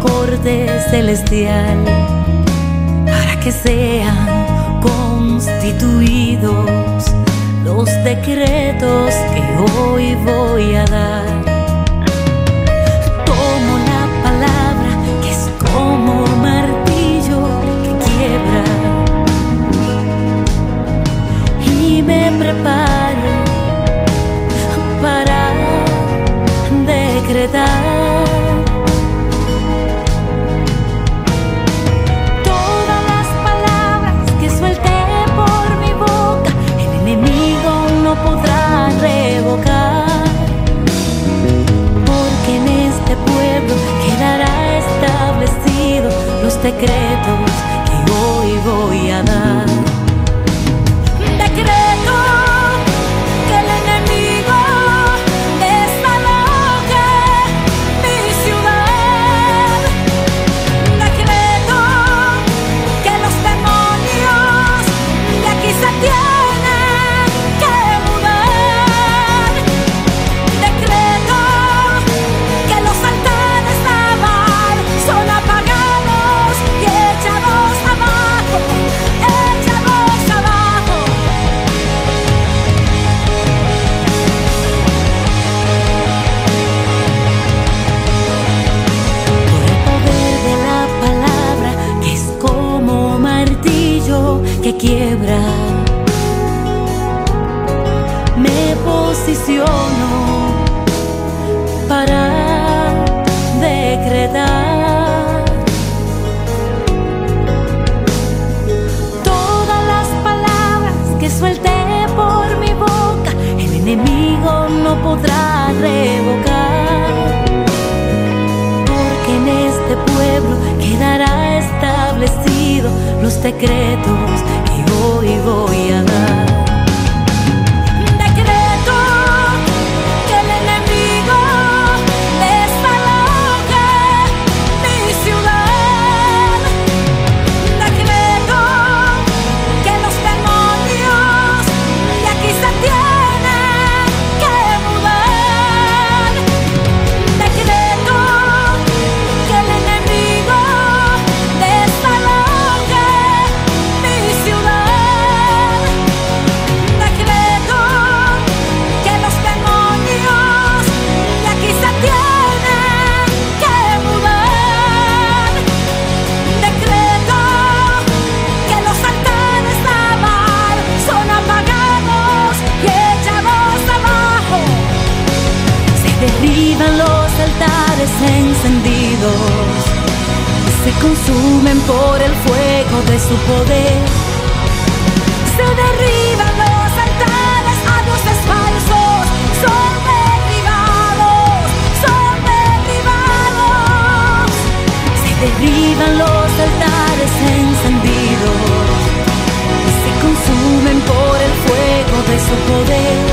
corte celestial para que sean constituidos los decretos que hoy voy a dar. Tomo la palabra que es como martillo que quiebra y me preparo para decretar. Podrá revocar, porque en este pueblo quedará establecido los decretos que hoy voy a dar. Decreto que el enemigo desaloje mi ciudad. Decreto que los demonios de aquí se tienen. Que quiebra, me posiciono para decretar. Todas las palabras que suelte por mi boca, el enemigo no podrá revocar, porque en este pueblo quedará establecido los decretos que hoy voy a dar. Decreto que el enemigo desaloje mi ciudad. Decreto que los demonios de aquí se tienen que mudar. Decreto que el enemigo desaloje mi ciudad. Decreto que los demonios de aquí se tienen que mudar. Decreto que los altares de Baal son apagados y echados abajo. Se derriban los altares encendidos, se consumen por el fuego de su poder. Se derriban los altares a dioses falsos, son derribados, son derribados. Se derriban los altares encendidos y se consumen por el fuego de su poder.